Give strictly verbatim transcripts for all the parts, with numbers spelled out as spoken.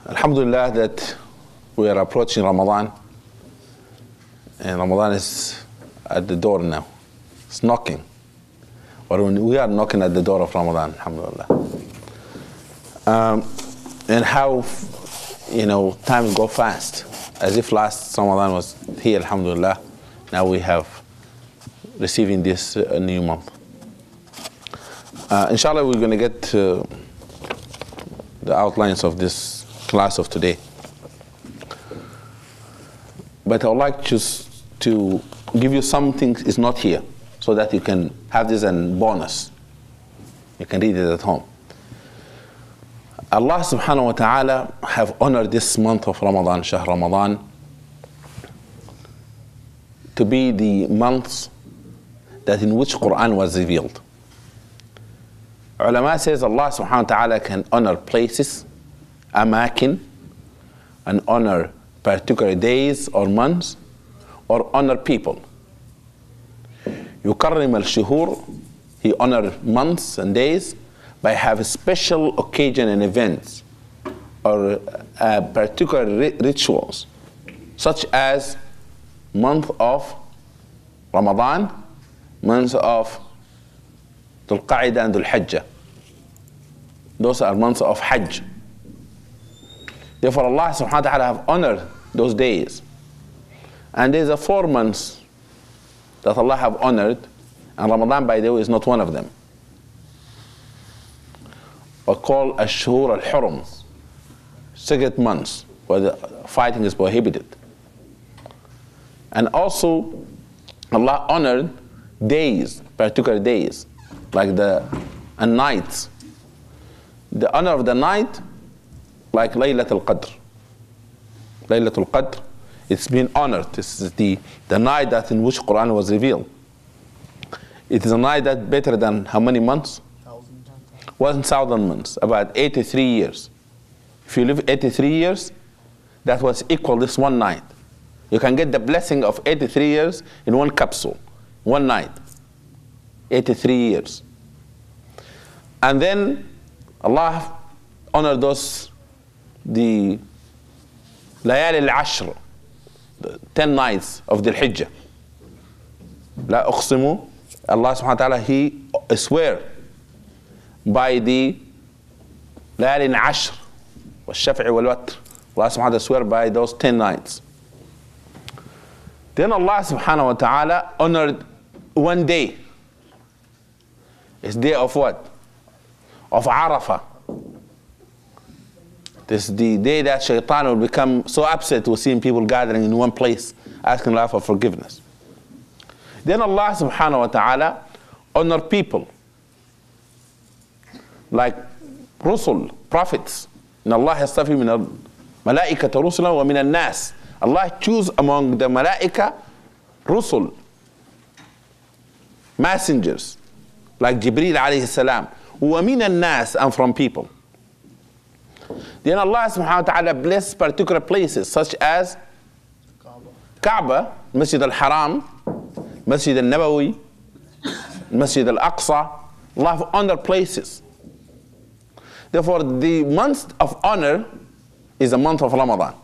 Alhamdulillah that we are approaching Ramadan, and Ramadan is at the door now. It's knocking. Or when we are knocking at the door of Ramadan, alhamdulillah. Um, and how, you know, times go fast. As if last Ramadan was here, alhamdulillah. Now we have receiving this uh, new month. Uh, inshallah, we're going to get to the outlines of this class of today. But I would like just to give you something is not here, so that you can have this as bonus. You can read it at home. Allah subhanahu wa ta'ala have honored this month of Ramadan, Shahr Ramadan, to be the month that in which Quran was revealed. Ulama says Allah subhanahu wa ta'ala can honor places, amakin, and honor particular days or months, or honor people. Yukarrim al-shuhur, he honor months and days by having special occasion and events, or uh, particular ri rituals, such as month of Ramadan, months of Dhul Qa'dah and Dhul Hajjah. Those are months of Hajj. Therefore, Allah subhanahu wa ta'ala have honored those days. And there's a four months that Allah have honored, and Ramadan, by the way, is not one of them. Or called Ash-Shuhur al-Hurum, sacred months, where the fighting is prohibited. And also, Allah honored days, particular days, like the and nights. The honor of the night, like Laylatul Qadr. Laylatul Qadr, it's been honored. This is the, the night that in which Quran was revealed. It is a night that better than how many months? One thousand months, about eighty-three years. If you live eighty-three years, that was equal this one night. You can get the blessing of eighty-three years in one capsule, one night. eighty-three years. And then Allah honored those, the Layali al-Ashr, the ten nights of Dhul Hijjah. La uqsimu, Allah subhanahu wa ta'ala, he swear by the Layali al-Ashr, wa shafi'i wal-watr. Allah subhanahu wa ta'ala swear by those ten nights. Then Allah subhanahu wa ta'ala honored one day. It's day of what? Of Arafah. This is the day that Shaitan will become so upset with seeing people gathering in one place, asking Allah for forgiveness. Then Allah subhanahu wa ta'ala honor people, like Rusul, prophets. And Allah yastafi min al-malaikata rusula wa min al-nas. Allah choose among the malaika Rusul, messengers, like Jibreel alayhi salam. Wa min al-nas, and from people. Then Allah subhanahu wa ta'ala bless particular places such as Kaaba, Masjid al-Haram, Masjid al-Nabawi, Masjid al-Aqsa. Allah have honored places. Therefore, the month of honor is the month of Ramadan.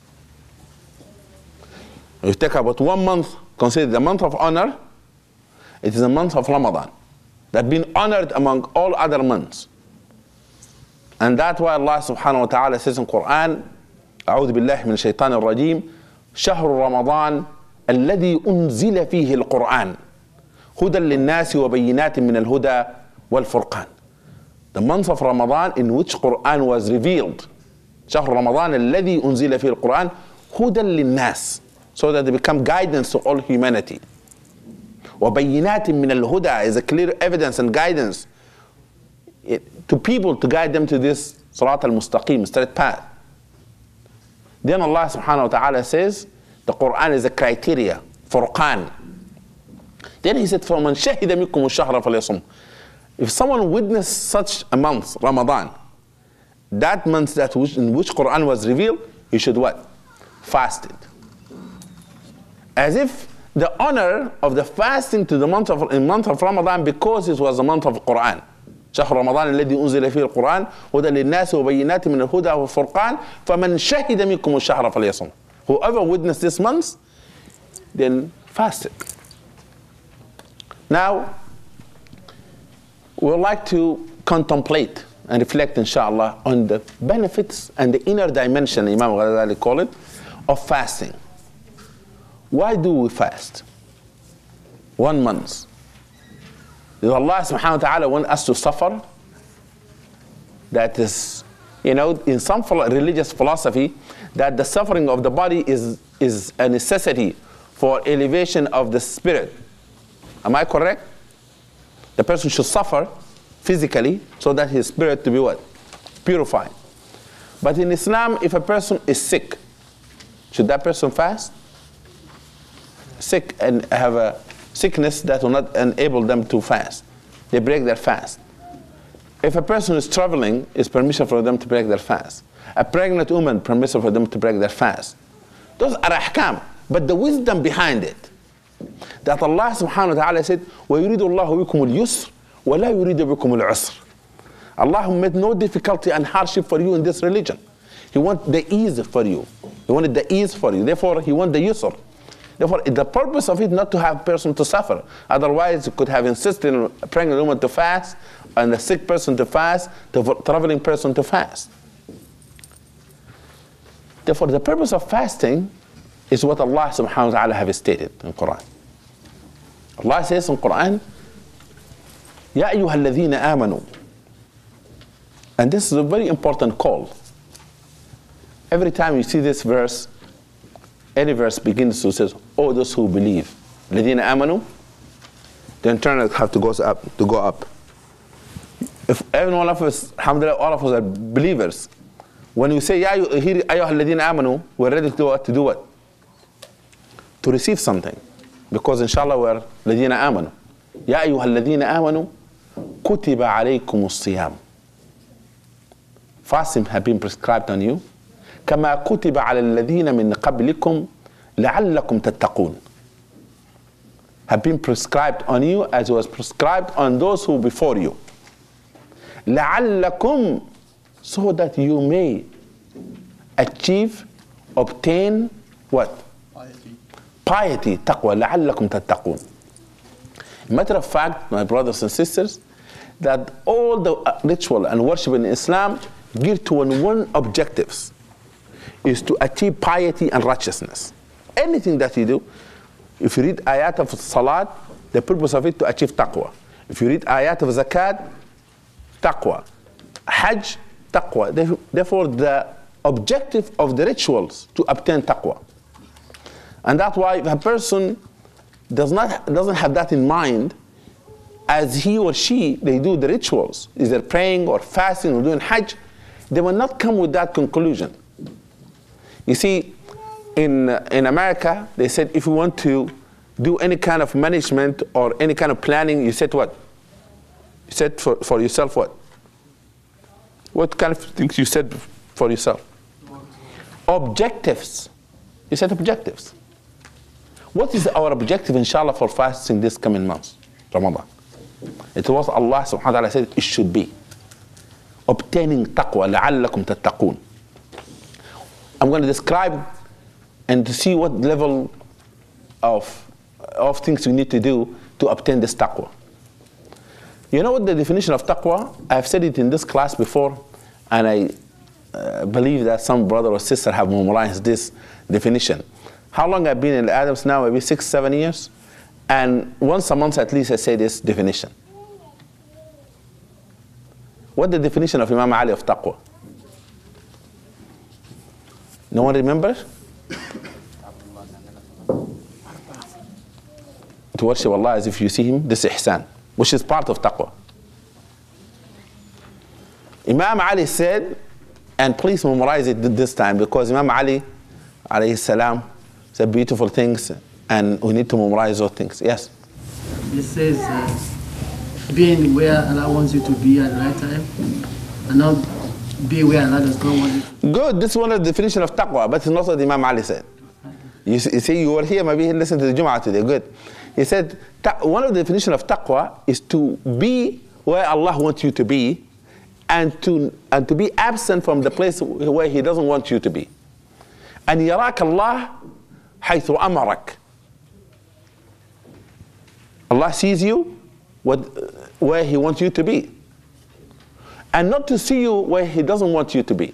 If you take about one month, consider the month of honor, it is a month of Ramadan that been honored among all other months. And that's why Allah subhanahu wa ta'ala says in Quran, أعوذ بالله من الشيطان الرجيم, شهر رمضان الذي أنزل فيه القرآن هدى للناس وبينات من الهدى والفرقان. The month of Ramadan in which Quran was revealed. شهر رمضان الذي أنزل فيه القرآن هدى للناس, so that they become guidance to all humanity. وبينات من الهدى is a clear evidence and guidance it, to people, to guide them to this Sirat al-Mustaqim, straight path. Then Allah subhanahu wa ta'ala says the Quran is a criteria, Furqan. Then he said, فَمَنْ شَهِدَ مِنْكُمُ الشَّهْرَ فَلْيَصُمْ. If someone witnessed such a month, Ramadan, that month that which, in which Quran was revealed, he should what? Fast it. As if the honor of the fasting to the month of, in month of Ramadan, because it was the month of Quran. شهر رمضان الذي أنزل فيه القرآن هدى للناس وبينات من الهدى والفرقان فمن شهد منكم الشهر فليصم. Whoever witnessed this month, then fast it. Now, we would like to contemplate and reflect, inshallah, on the benefits and the inner dimension, Imam Ghazali called it, of fasting. Why do we fast? One month. Does Allah subhanahu wa ta'ala want us to suffer? That is, you know, in some religious philosophy, that the suffering of the body is, is a necessity for elevation of the spirit. Am I correct? The person should suffer physically so that his spirit to be what? Purified. But in Islam, if a person is sick, should that person fast? Sick and have a sickness that will not enable them to fast. They break their fast. If a person is traveling, it's permission for them to break their fast. A pregnant woman, permission for them to break their fast. Those are ahkam, but the wisdom behind it, that Allah subhanahu wa ta'ala said, وَيُرِيدُ اللَّهُ بِكُمُ الْيُسْرِ وَلَا يُرِيدُ بِكُمُ الْعُسْرِ. Allah made no difficulty and hardship for you in this religion. He wants the ease for you. He wanted the ease for you. Therefore, He wants the yusr. Therefore, the purpose of it not to have a person to suffer. Otherwise, you could have insisted on a pregnant woman to fast, and a sick person to fast, the traveling person to fast. Therefore, the purpose of fasting is what Allah subhanahu wa ta'ala have stated in Quran. Allah says in Quran, Ya ayyuha alladhina amanu. And this is a very important call. Every time you see this verse, any verse begins to say, oh, those who believe. Ladina amanu, the internet have to go up, to go up. If every one of us, alhamdulillah, all of us are believers, when you say, Ya ayyuha alladina amanu, we're ready to do what? To do what? To receive something. Because inshallah we're ladina amanu. Ya ayyuha alladina amanu, kutiba alaykum as-siyam. Fasting have been prescribed on you. كما كتب على الذين من قبلكم لعلكم تتقون. Have been prescribed on you as was prescribed on those who before you. لعلكم, so that you may achieve, obtain what? Piety. Piety, taqwa, لعلكم تتقون. Matter of fact, my brothers and sisters, that all the ritual and worship in Islam geared to one, one objectives, is to achieve piety and righteousness. Anything that you do, if you read ayat of salat, the purpose of it to achieve taqwa. If you read ayat of zakat, taqwa. Hajj, taqwa. Therefore, the objective of the rituals to obtain taqwa. And that's why if a person does not doesn't have that in mind, as he or she they do the rituals, either praying or fasting or doing hajj, they will not come with that conclusion. You see, in, uh, in America, they said if you want to do any kind of management or any kind of planning, you said what? You said for, for yourself what? What kind of things you said for yourself? Objectives. You said objectives. What is our objective, inshallah, for fasting this coming month, Ramadan? It was Allah subhanahu wa ta'ala said it should be obtaining taqwa, لَعَلَّكُمْ تَتَّقُونَ. I'm going to describe and to see what level of, of things we need to do to obtain this taqwa. You know what the definition of taqwa? I've said it in this class before, and I uh, believe that some brother or sister have memorized this definition. How long I've been in the Adams now? Maybe six, seven years. And once a month at least I say this definition. What the definition of Imam Ali of taqwa? No one remembers? To worship Allah as if you see Him, this ihsan, which is part of taqwa. Imam Ali said, and please memorize it this time, because Imam Ali, alayhi salam, said beautiful things, and we need to memorize those things. Yes? It says, uh, being where Allah wants you to be at the right time, and not be where Allah does not want you. Good. This is one of the definition of taqwa, but it's not what Imam Ali said. You see, you were here, maybe he listened to the Jum'ah today. Good. He said, one of the definition of taqwa is to be where Allah wants you to be, and to, and to be absent from the place where He doesn't want you to be. أن يراك الله حيث أمرك. Allah sees you what, where He wants you to be, and not to see you where He doesn't want you to be.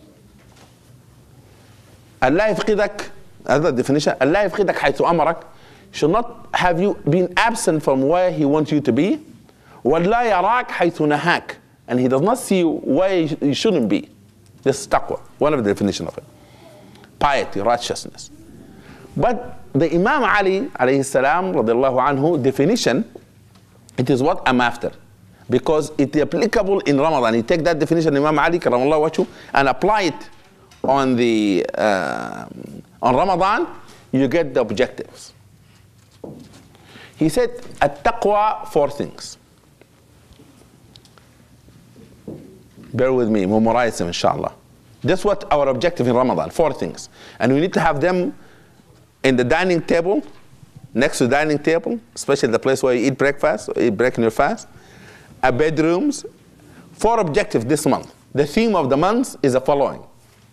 Allah يفقدك, another definition, Allah يفقدك حيث أمرك, should not have you been absent from where He wants you to be. وَلَا يَرَاكَ حَيْثُ نَهَاكَ, and He does not see you where you shouldn't be. This is taqwa, one of the definitions of it. Piety, righteousness. But the Imam Ali, alayhi salam, radiallahu anhu, definition, it is what I'm after. Because it is applicable in Ramadan. You take that definition, Imam Ali, karamallahu wajhu, and apply it on, the, uh, on Ramadan, you get the objectives. He said, at-taqwa, four things. Bear with me, memorize them, inshallah. That's what our objective in Ramadan, four things. And we need to have them in the dining table, next to the dining table, especially the place where you eat breakfast, or eat break in your fast, our bedrooms. Four objectives this month. The theme of the month is the following.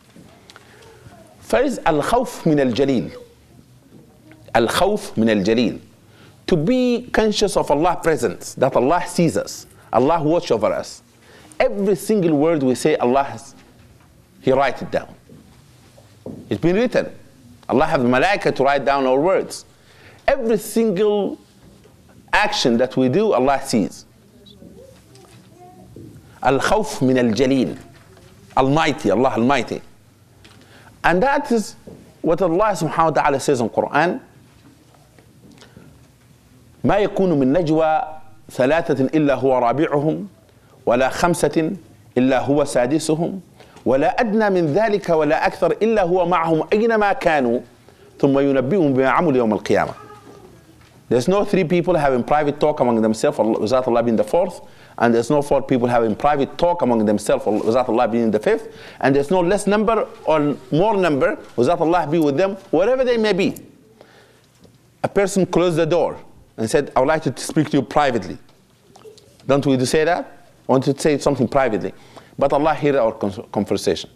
First, al-khawf min al-jalil. Al-khawf min al-jalil. To be conscious of Allah's presence, that Allah sees us, Allah watches over us. Every single word we say, Allah has, He writes it down. It's been written. Allah has the malaika to write down our words. Every single action that we do, Allah sees. Al-khawf min al-jalil. Almighty, Allah Almighty. And that is what Allah subhanahu wa ta'ala says in Quran. ما يكون من نجوى ثلاثة إلا هو رابعهم ولا خمسة إلا هو سادسهم ولا أدنى من ذلك ولا أكثر إلا هو معهم أينما كانوا ثم ينبئهم بما عملوا يوم القيامة. There's no three people having private talk among themselves without Allah being the fourth, and there's no four people having private talk among themselves without Allah being the fifth, and there's no less number or more number without Allah be with them, wherever they may be. A person closed the door and said, I would like to speak to you privately. Don't we say that? I want to say something privately. But Allah hears our conversation.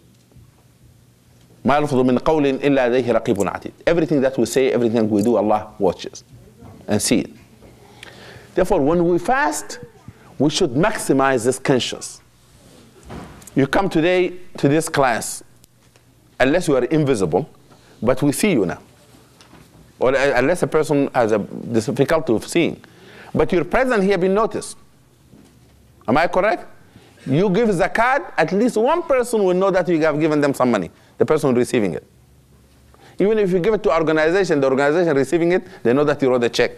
ما يلفظ من قول إلا لديه رقيب عتيد. Everything that we say, everything we do, Allah watches and sees it. Therefore, when we fast, we should maximize this conscience. You come today to this class, unless you are invisible, but we see you now. Or unless a person has a difficulty of seeing. But your presence here been noticed. Am I correct? You give zakat, at least one person will know that you have given them some money, the person receiving it. Even if you give it to organization, the organization receiving it, they know that you wrote a check.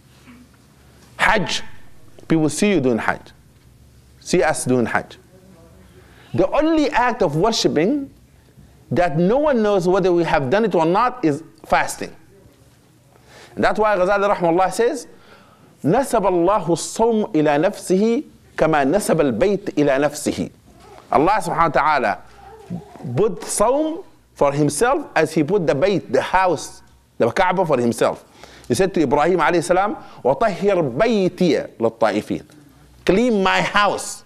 Hajj, people see you doing Hajj. See us doing Hajj. The only act of worshiping that no one knows whether we have done it or not is fasting. And that's why Ghazali rahmahullah says, نسب الله الصوم إلى نفسه كما نسب البيت إلى نفسه. Allah subhanahu wa ta'ala put Sawm for himself as he put the Bayt, the house, the Kaaba for himself. He said to Ibrahim alayhi salam, وَطَهِّرْ بَيْتِيَ لِلطَّائِفِينَ. Clean my house.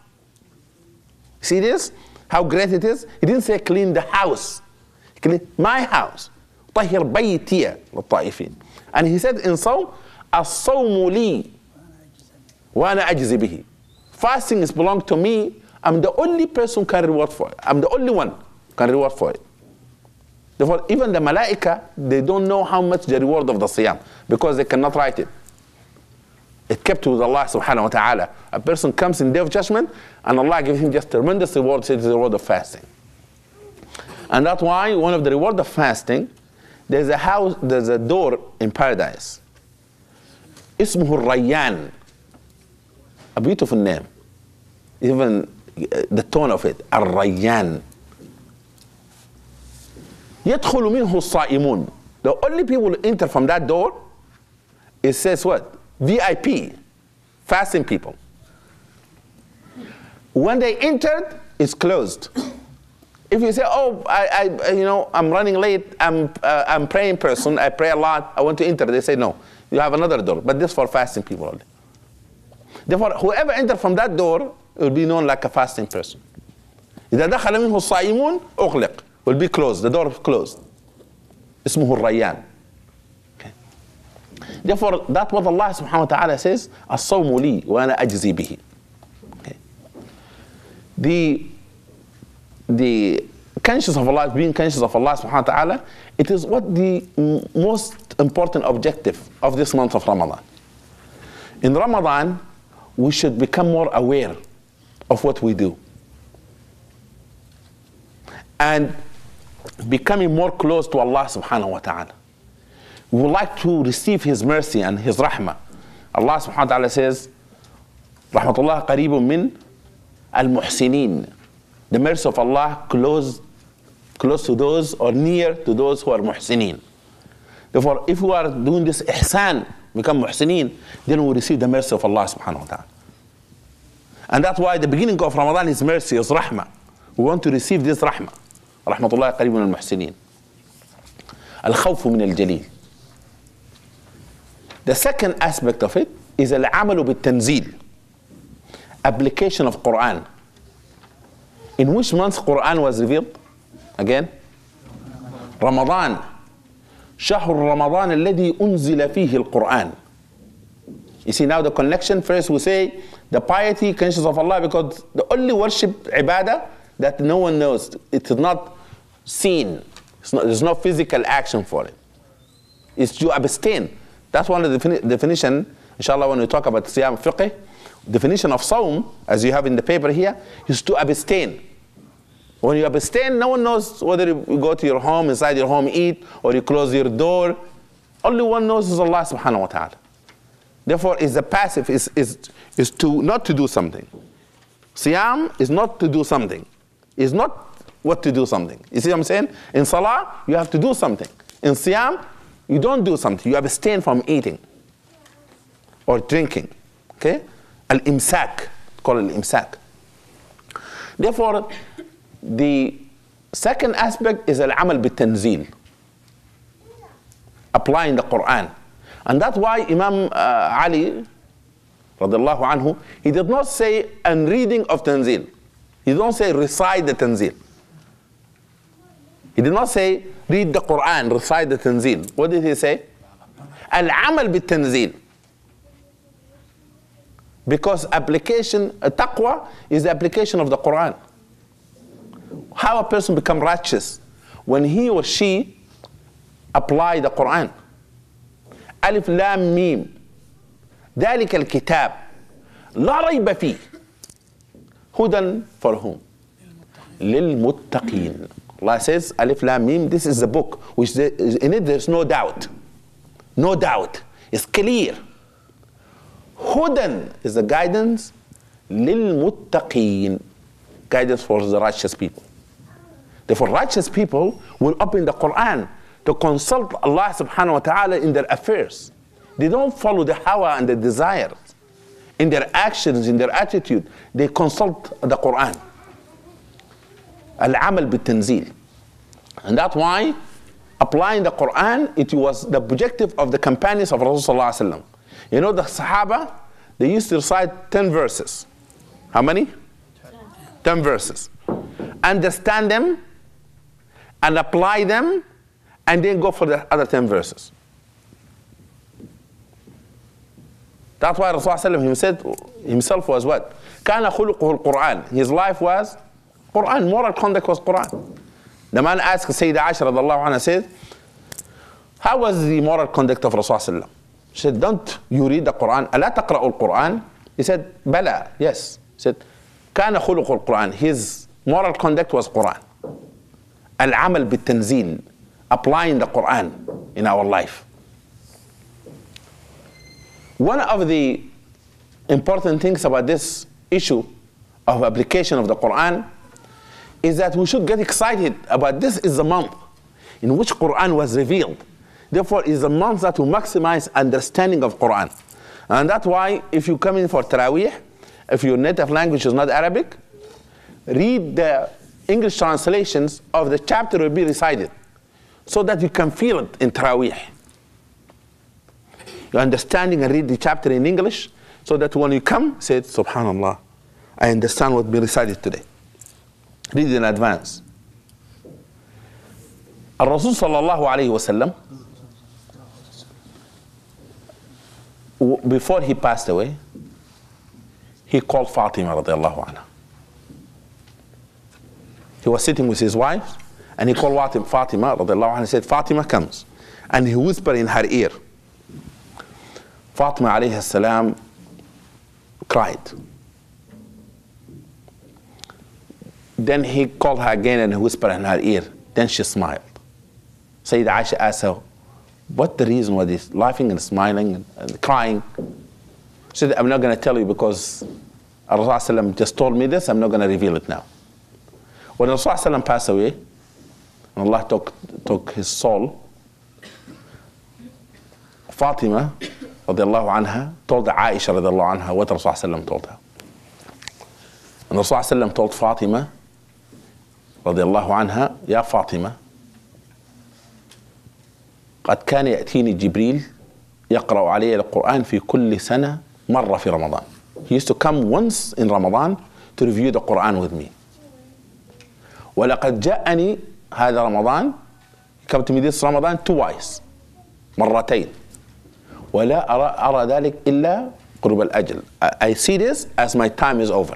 See this? How great it is? He didn't say clean the house. Clean my house. طَهِّرْ بَيْتِيَ لِلطَّائِفِينَ. And he said in Sawm, الصوم لي وأنا أجزي به. Fasting is belong to me. I'm the only person who can reward for it. I'm the only one who can reward for it. Therefore, even the malaika, they don't know how much the reward of the siyam because they cannot write it. It kept with Allah subhanahu wa ta'ala. A person comes in day of judgment and Allah gives him just tremendous reward. It's the reward of fasting. And that's why one of the reward of fasting, there's a house, there's a door in paradise. Ismuhu Rayyan. A beautiful name. Even the tone of it, Ar-Rayyan. يدخل منه الصائمون. The only people who enter from that door, it says what? V I P, fasting people. When they entered, it's closed. If you say, oh, I, I you know, I'm running late, I'm, uh, I'm praying person, I pray a lot, I want to enter, they say no, you have another door, but this is for fasting people only. Therefore, whoever enters from that door will be known like a fasting person. إذا دخل منه الصائمون أغلق, will be closed, the door is closed. اسمه الريان. Okay. Therefore, that's what Allah subhanahu wa ta'ala says, الصوم لي وأنا أجزي به. Okay. The, the conscious of Allah, being conscious of Allah subhanahu wa ta'ala, it is what the most important objective of this month of Ramadan. In Ramadan, we should become more aware of what we do. And becoming more close to Allah subhanahu wa ta'ala. We would like to receive His mercy and His rahmah. Allah subhanahu wa ta'ala says, Rahmatullah qareebun min al-muhsinin. The mercy of Allah close, close to those or near to those who are muhsinin. Therefore, if we are doing this ihsan, become muhsinin, then we receive the mercy of Allah subhanahu wa ta'ala. And that's why the beginning of Ramadan is mercy, is rahmah. We want to receive this rahmah. Rahmatullah qareebun al-muhsinin. Al-khawfu min al-jaleel. The second aspect of it is al-amalu bil-tanzil. Application of Quran. In which month Quran was revealed? Again? Ramadan. شهر رمضان الذي أنزل فيه القرآن. You see now the connection. First we say the piety, conscious of Allah, because the only worship, ibadah, that no one knows. It is not seen. It's not, there's no physical action for it. It's to abstain. That's one of the defini definition, inshallah, when we talk about siyam fiqh, definition of sawm, as you have in the paper here, is to abstain. When you abstain, no one knows whether you go to your home, inside your home, eat, or you close your door. Only one knows is Allah subhanahu wa ta'ala. Therefore, is the passive, is, is, is to not to do something. Siyam is not to do something. Is not what to do something. You see what I'm saying? In salah, you have to do something. In siyam, you don't do something. You abstain from eating or drinking. Okay? Al-imsak. Call it al-imsak. Therefore, the second aspect is al-amal bit-tanzil. Applying the Quran. And that's why Imam uh, Ali, radiallahu anhu, he did not say an reading of tanzil. He did not say recite the tanzil. He did not say read the Quran, recite the tanzil. What did he say? Al-amal bit-tanzil. Because application, uh, taqwa is the application of the Quran. How a person become righteous? When he or she apply the Quran. Alif Lam Mim. ذلك الكتاب لا ريب فيه. هدى for whom? للمتقين. Allah says, Alif Lam Mim, this is the book, which there, in it there's no doubt. No doubt. It's clear. Hudan is the guidance. للمتقين. Guidance for the righteous people. Therefore, righteous people will open the Quran to consult Allah subhanahu wa ta'ala in their affairs. They don't follow the hawa and the desires. In their actions, in their attitude, they consult the Quran. Al-amal bit-tanzil. And that's why applying the Quran, it was the objective of the companions of Rasulullah sallallahu alaihi wasallam. You know, the Sahaba, they used to recite ten verses. How many? ten verses. Understand them and apply them, and then go for the other ten verses. That's why Rasulullah himself, himself was what? كان خلقه القرآن. His life was Quran. Moral conduct was Quran. The man asked Sayyidah Aisha radiallahu anha, said, how was the moral conduct of Rasulullah? She said, don't you read the Quran? ألا تقرأ القرآن? He said, بلى, yes. He said, كان خلقه القرآن. His moral conduct was Quran. العمل بالتنزيل. Applying the Quran in our life. One of the important things about this issue of application of the Quran is that we should get excited about this is the month in which Quran was revealed. Therefore, it is a month that will maximize understanding of Quran. And that's why if you come in for Taraweeh, if your native language is not Arabic, read the English translations of the chapter will be recited, so that you can feel it in Taraweeh. You're understanding and read the chapter in English, So that when you come, say, Subhanallah, I understand what we recited today. Read it in advance. Al-Rasul sallallahu alayhi wa sallam, before he passed away, he called Fatima radiallahu anha. He was sitting with his wife, and he called Fatima radiallahu anha and said, Fatima comes. And he whispered in her ear. Fatima alayhi salam cried. Then he called her again and he whispered in her ear. Then she smiled. Sayyidah Aisha asked her, what the reason was this? Laughing and smiling and, and crying. She said, I'm not going to tell you because Rasulullah just told me this. I'm not going to reveal it now. When Rasulullah passed away, and Allah took, took his soul, Fatima radiallahu anha told Aisha radiallahu anha what Rasulullah told her. And Rasulullah told Fatima radiallahu anha, Ya Fatima, قد كان يأتيني جبريل يقرأ علي القرآن في كل سنة مرة في رمضان. He used to come once in Ramadan to review the Quran with me. ولقد جاءني هذا رمضان, he came to me this Ramadan twice, مرتين. ولا أرى, أرى ذلك إلا قرب الأجل. I see this as my time is over.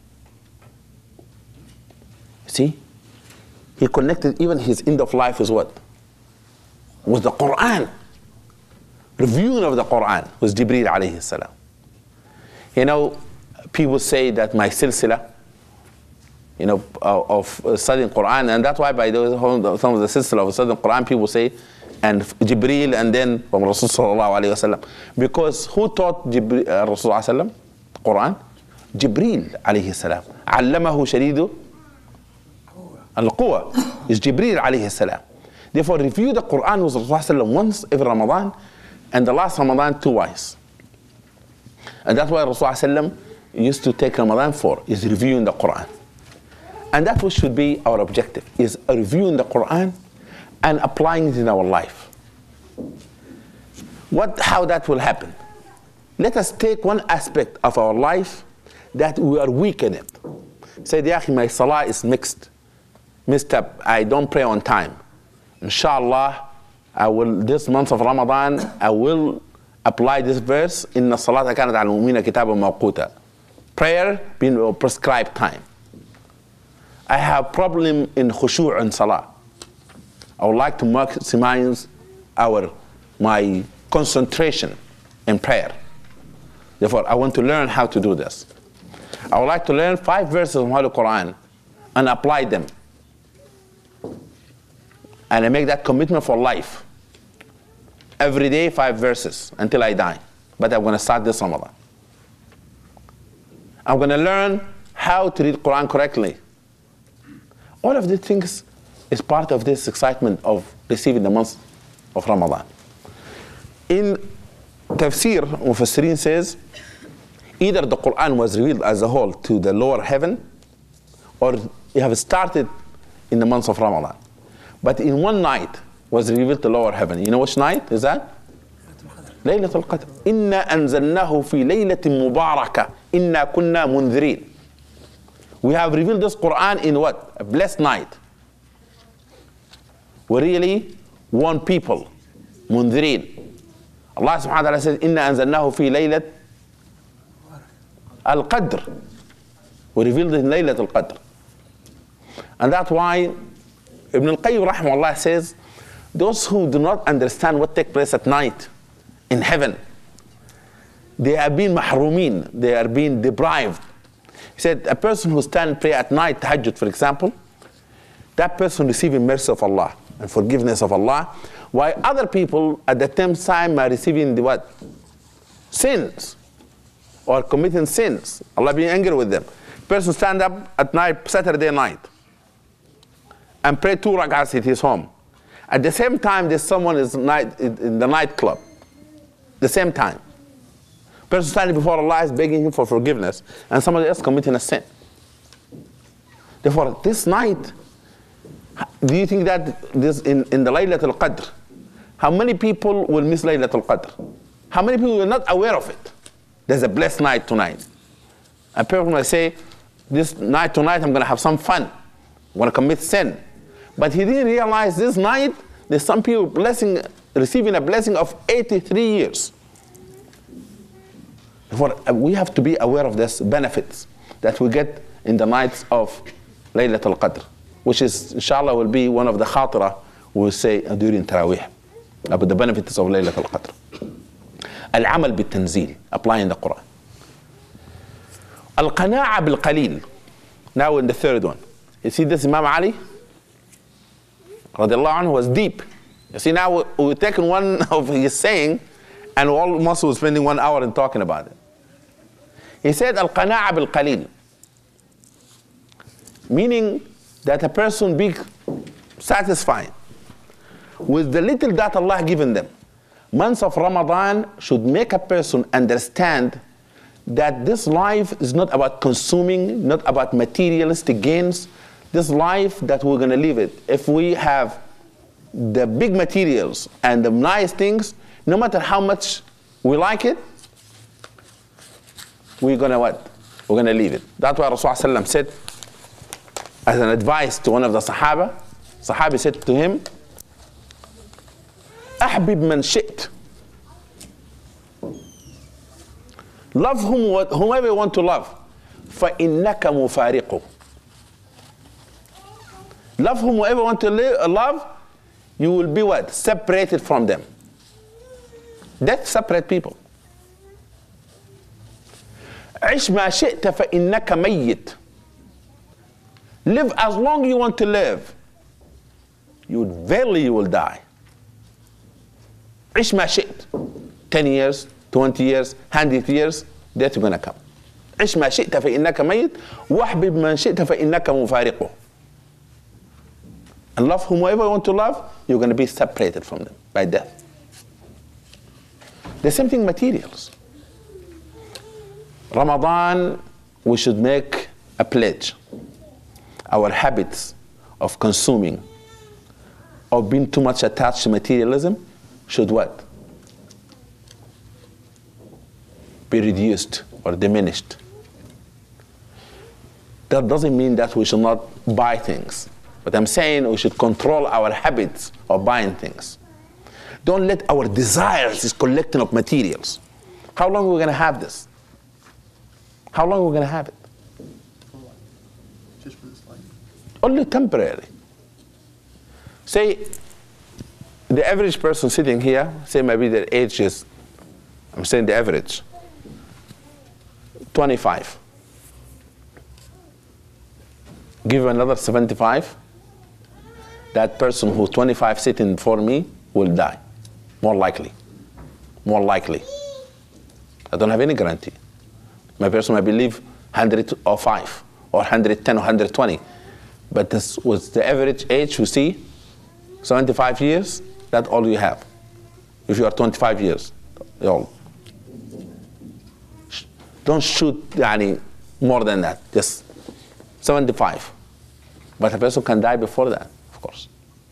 See? He connected even his end of life with what? With the Quran. Reviewing of the Quran was Jibreel alayhi salam. You know, people say that my silsila, you know, of studying Quran, and that's why by those, some of the silsila of studying Quran, people say, and Jibreel, and then from Rasul sallallahu alayhi wa sallam. Because who taught Jibreel, uh, Rasul sallallahu alayhi wa sallam Quran? Jibreel alayhi salam. Allamahu shadidu al-quwa is Jibreel alayhi salam. Therefore, review the Quran with Rasulullah once every Ramadan, and the last Ramadan twice. And that's why Rasulullah used to take Ramadan for, is reviewing the Quran. And that's what should be our objective, is reviewing the Quran and applying it in our life. What, how that will happen? Let us take one aspect of our life that we are weak in it. Say, Yahi, my salah is mixed, messed up. I don't pray on time. Inshallah, I will, this month of Ramadan, I will apply this verse, Inna salata kanat al mu'mina kitaban mawquta. Prayer being a prescribed time. I have problem in khushu' and salah. I would like to maximize our, my concentration in prayer. Therefore, I want to learn how to do this. I would like to learn five verses from Holy Quran and apply them. And I make that commitment for life. Every day, five verses until I die. But I'm going to start this Ramadan. I'm going to learn how to read Quran correctly. All of these things is part of this excitement of receiving the month of Ramadan. In Tafsir, Mufassirin says, either the Quran was revealed as a whole to the lower heaven, or you have started in the month of Ramadan. But in one night was revealed to lower heaven. You know which night is that? Laylatul Qadr. Inna anzalnahu fi laylatin mubarakah. Inna kunna mundhirin. We have revealed this Quran in what? A blessed night. We really warn people. Mundhirin. Allah subhanahu wa ta'ala says, Inna anzalnahu fi laylat al-Qadr. We revealed it in Laylatul Qadr. And that's why Ibn al-Qayyim rahimahullah says, those who do not understand what takes place at night in heaven, they are being mahrumin, they are being deprived. He said, a person who stands pray at night, tahajjud for example, that person receiving mercy of Allah and forgiveness of Allah, while other people at the same time are receiving the what? Sins, or committing sins. Allah being angry with them. Person stand up at night, Saturday night, and pray two rak'ahs at his home. At the same time, there's someone is night in the nightclub. The same time. Person standing before Allah is begging him for forgiveness, and somebody else committing a sin. Therefore, this night, do you think that this in, in the Laylatul Qadr, how many people will miss Laylatul Qadr? How many people are not aware of it? there's a blessed night tonight. And people might say, this night tonight I'm going to have some fun. I'm going to commit sin. But he didn't realize this night there's some people blessing, receiving a blessing of eighty-three years. For, we have to be aware of this benefits that we get in the nights of Laylatul Qadr, which is, inshallah, will be one of the khatira we'll say during Taraweeh, about the benefits of Laylatul Qadr. Al-amal bil-tanzil, applying the Quran. Al-qana'a bil-qalil. Now in the third one. You see this Imam Ali? Radiallahu anhu was deep. You see now we're taking one of his saying and almost we're spending one hour in talking about it. He said al-qana'a bil-qalil, meaning that a person be satisfied with the little that Allah given them. Months of Ramadan should make a person understand that this life is not about consuming, not about materialistic gains. This life that we're going to live it, if we have the big materials and the nice things, no matter how much we like it, we're going to what? We're going to leave it. That's why Rasulullah said, as an advice to one of the Sahaba, Sahabi said to him, أحبب من شئت. Love whom, whomever you want to love. فإنك مفارقه. Love whomever you want to live, love, you will be what? Separated from them. Death separate people. عش ما شئت فإنك ميت. Live as long as you want to live. You would verily you will die. عش ما شئت. Ten years, twenty years, hundred years, death is gonna come. عش ما شئت فإنك ميت واحبب من شئت فإنك مفارقه. And love whomever you want to love, you're going to be separated from them by death. The same thing materials. Ramadan, we should make a pledge. Our habits of consuming, of being too much attached to materialism, should what? Be reduced or diminished. That doesn't mean that we should not buy things. But I'm saying we should control our habits of buying things. Don't let our desires, this collecting of materials. How long are we going to have this? How long are we going to have it? Just for this life. Only temporary. Say, the average person sitting here, say maybe their age is, I'm saying the average, twenty-five. Give another seventy-five. That person who's twenty-five sitting before me will die. More likely. More likely. I don't have any guarantee. My person might believe one hundred five or one hundred ten or one hundred twenty. But this was the average age you see, seventy-five years, that's all you have. If you are twenty-five years old. Don't shoot yani, more than that, just seventy-five. But a person can die before that. Course.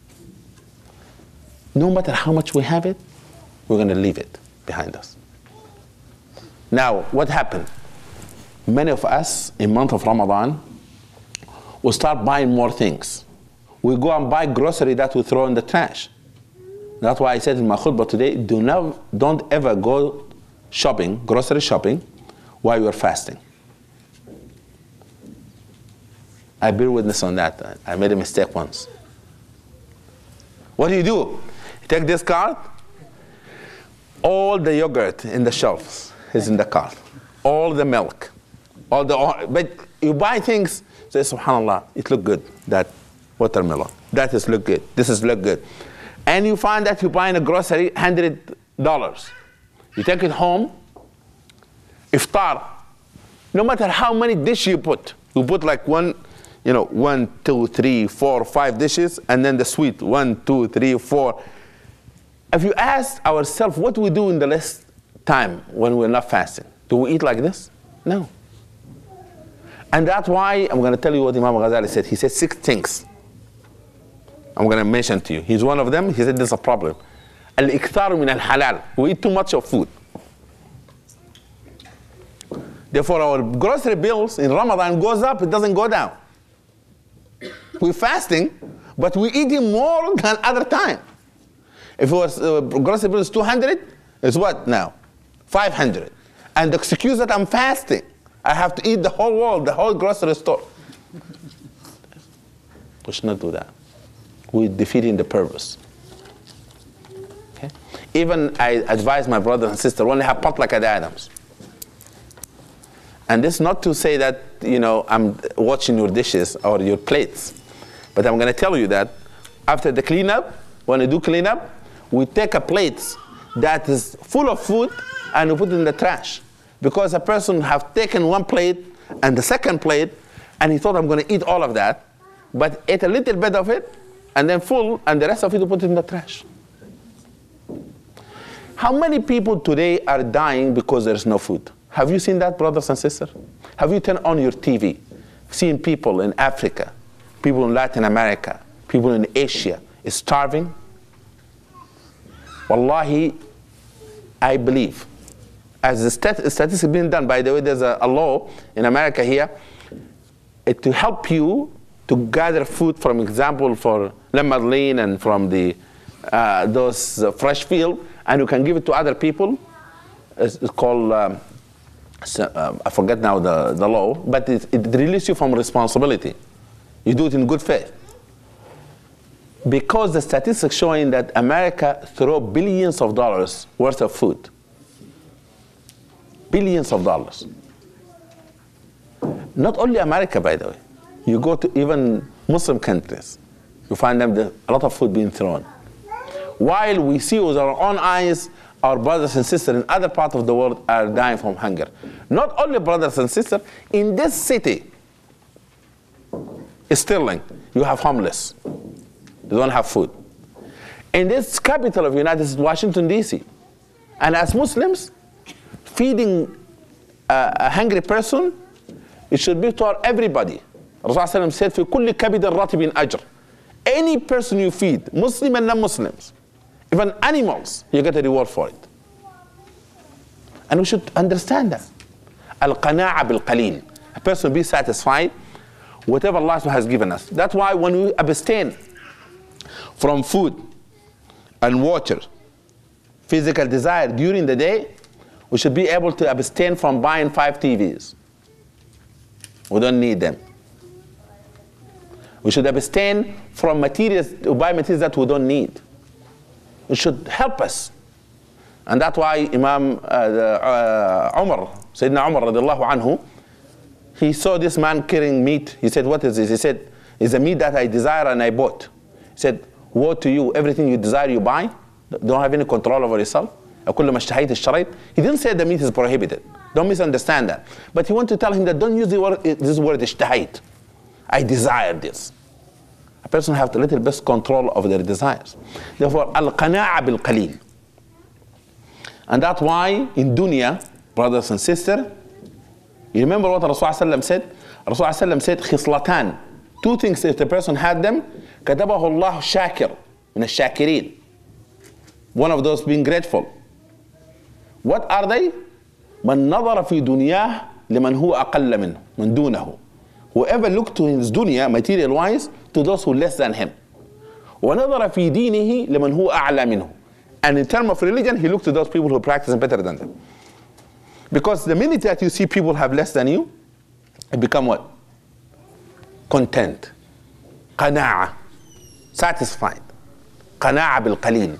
No matter how much we have it, we're going to leave it behind us. Now, what happened? Many of us, in month of Ramadan, will start buying more things. We go and buy grocery that we throw in the trash. That's why I said in my khutbah today, do not, don't ever go shopping, grocery shopping, while you're fasting. I bear witness on that. I made a mistake once. What do you do? You take this card, all the yogurt in the shelves is in the cart, all the milk, all the, but you buy things, say, subhanallah, it look good, that watermelon, that is look good, this is look good. And you find that you're buying a grocery, one hundred dollars. You take it home, iftar, no matter how many dishes you put, you put like one, you know, one, two, three, four, five dishes, and then the sweet, one, two, three, four. If you ask ourselves, what do we do in the last time when we're not fasting? Do we eat like this? No. And that's why I'm going to tell you what Imam Ghazali said. He said six things I'm going to mention to you. He's one of them. He said there's a problem. Al-iktharu min al-halal. We eat too much of food. Therefore, our grocery bills in Ramadan goes up, it doesn't go down. We're fasting, but we're eating more than other time. If it was uh, grocery bill is two hundred, it's what now? five hundred. And the excuse that I'm fasting, I have to eat the whole world, the whole grocery store. We should not do that. We're defeating the purpose. Okay? Even I advise my brothers and sisters, only have potluck at Adams. And this is not to say that, you know, I'm watching your dishes or your plates. But I'm going to tell you that after the cleanup, when we do cleanup, we take a plate that is full of food and we put it in the trash. Because a person have taken one plate and the second plate, and he thought I'm going to eat all of that, but ate a little bit of it, and then full, and the rest of it we put it in the trash. How many people today are dying because there's no food? Have you seen that, brothers and sisters? Have you turned on your T V, seen people in Africa, people in Latin America, people in Asia starving? Wallahi, I believe, as the stat statistics being done, by the way, there's a, a law in America here, it, to help you to gather food, from example, for La Madeleine and from the, uh, those uh, fresh field, and you can give it to other people. It's, it's called, um, so, uh, I forget now the, the law, but it, it releases you from responsibility. You do it in good faith. Because the statistics showing that America throw billions of dollars worth of food. Billions of dollars. Not only America, by the way. You go to even Muslim countries, you find them the, a lot of food being thrown. While we see with our own eyes, our brothers and sisters in other parts of the world are dying from hunger. Not only brothers and sisters, in this city, Sterling, you have homeless. They don't have food. In this capital of the United States, Washington, D C, and as Muslims, feeding a, a hungry person, it should be toward everybody. Rasulullah said, "في كل كبد رطب أجر." Any person you feed, Muslim and non-Muslims, even animals, you get a reward for it. And we should understand that. Al-qana'a bil-qalil. A person be satisfied whatever Allah has given us. That's why when we abstain from food and water, physical desire during the day, we should be able to abstain from buying five T Vs. We don't need them. We should abstain from materials, to buy materials that we don't need. It should help us. And that's why Imam uh, the, uh, Umar, Sayyidina Umar radiallahu anhu, he saw this man carrying meat. He said, "What is this?" He said, "It's a meat that I desire and I bought." He said, "Woe to you, everything you desire you buy. Don't have any control over yourself." He didn't say the meat is prohibited. Don't misunderstand that. But he wanted to tell him that don't use the word, this word ishtahait. I desire this. A person has a little bit control over their desires. Therefore, al-qana'a bil-qalil. And that's why in dunya, brothers and sisters, you remember what Rasulullah said? Rasulullah said, khislatan. Two things, if the person had them, katabahu Allah shakir, min ash-shakirin. One of those being grateful. What are they? Man nadara fi dunyah liman huwa aqalla minhu, man dunahu. Whoever looked to his dunya, material-wise, to those who are less than him. وَنَظَرَ فِي دِينِهِ لِمَنْ هُوَ أَعْلَى مِنْهُ. And in terms of religion, he looked to those people who practice better than them. Because the minute that you see people have less than you, it become what? Content. قناعة. Satisfied. قناعة بالقليل.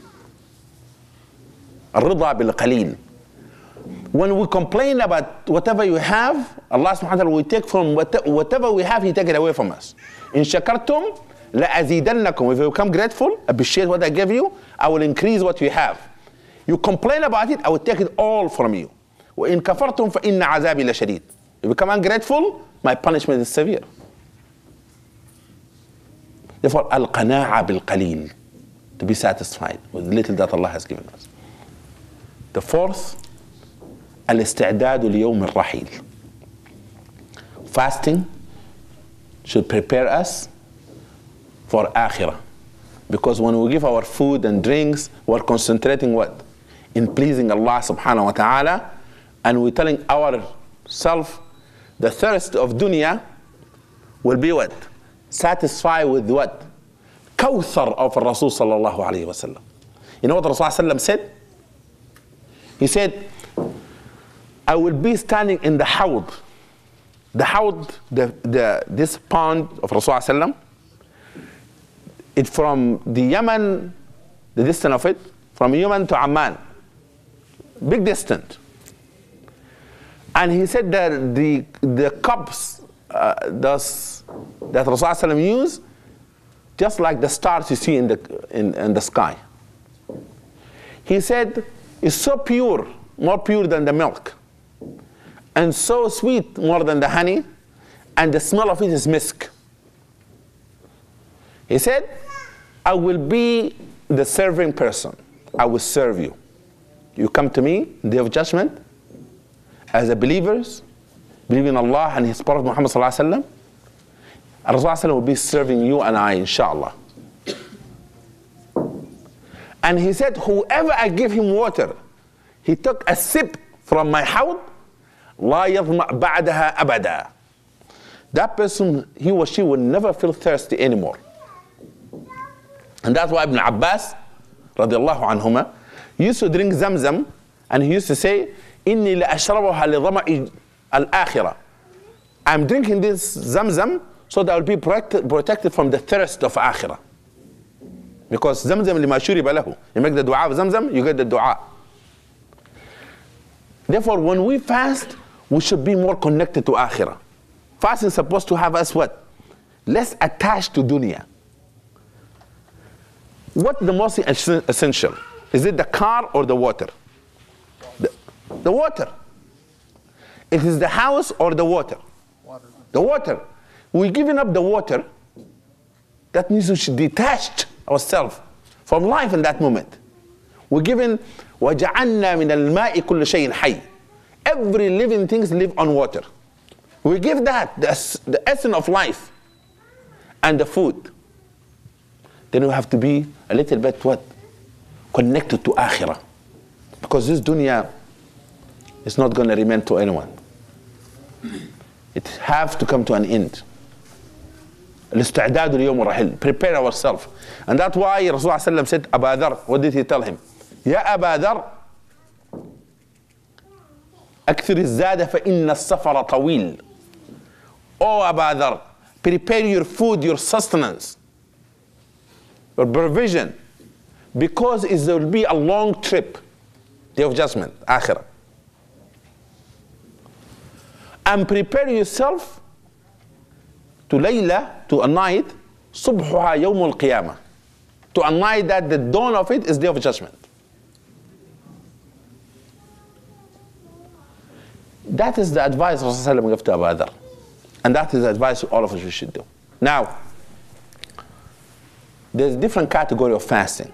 الرضا بالقليل. When we complain about whatever you have, Allah subhanahu wa ta'ala will take from whatever we have, He take it away from us. In shakartum la'azidannakum. If you become grateful, appreciate what I gave you, I will increase what you have. You complain about it, I will take it all from you. وَإِن كَفَرْتُمْ فَإِنَّ عَذَابِي لَشَدِيدٌ. If you become ungrateful, my punishment is severe. Therefore, al-qana'a bil-qalil. To be satisfied with the little that Allah has given us. The fourth, al-isti'dadu liyawm al-rahil. Fasting should prepare us for akhirah. Because when we give our food and drinks, we're concentrating what? In pleasing Allah subhanahu wa ta'ala, and we're telling our self, the thirst of dunya will be what? Satisfied with what? Kawthar of Rasul sallallahu alayhi wa sallam. You know what Rasul sallam said? He said, I will be standing in the hawd. The hawd, the, the, this pond of Rasul sallam, it's from the Yemen, the distance of it, from Yemen to Amman. Big distance. And he said that the, the cups uh, thus, that Rasul sallam used, just like the stars you see in the, in, in the sky. He said, it's so pure, more pure than the milk, and so sweet more than the honey, and the smell of it is misk. He said, I will be the serving person. I will serve you. You come to me, Day of Judgment, as a believers, believe in Allah and His Prophet Muhammad sallallahu alaihi wasallam. Rasul will be serving you and I, inshallah. And he said, whoever I give him water, he took a sip from my hawd, لا يظمأ بعدها أبدا. That person, he or she will never feel thirsty anymore. And that's why Ibn Abbas, radiallahu anhuma, used to drink Zamzam, and he used to say, إني لأشربها لظمأ الآخرة. I'm drinking this Zamzam so that I will be protected, protected from the thirst of Akhirah. Because Zamzam lima shuriba lahu. You make the dua of Zamzam, you get the dua. Therefore, when we fast, we should be more connected to Akhirah. Fasting is supposed to have us what? Less attached to dunya. What's the most essential? Is it the car or the water? The, the water. It is the house or the water? Water. The water. We're giving up the water. That means we should detach ourselves from life in that moment. We're given وَجَعَلْنَا مِنَ الْمَاءِ كُلَّ شَيْءٍ حَيٍّ. Every living thing live on water. We give that the, the essence of life and the food. Then we have to be a little bit what? Connected to Akhirah. Because this dunya is not going to remain to anyone. It has to come to an end. الاستعداد اليوم الرحيل. Prepare ourselves. And that's why Rasulullah said, Aba Dhar, what did he tell him? Ya Aba Dhar, أكثر الزاد فإن السفر طويل. Oh Aba Dhar, prepare your food, your sustenance, your provision, because it will be a long trip, Day of Judgment, Akhirah. And prepare yourself to Layla, to a night, Subhuha Yawmul Qiyamah. To a night that the dawn of it is Day of Judgment. That is the advice Rasulullah gave to Abu Dhar. And that is the advice all of us we should do. Now, there's a different category of fasting.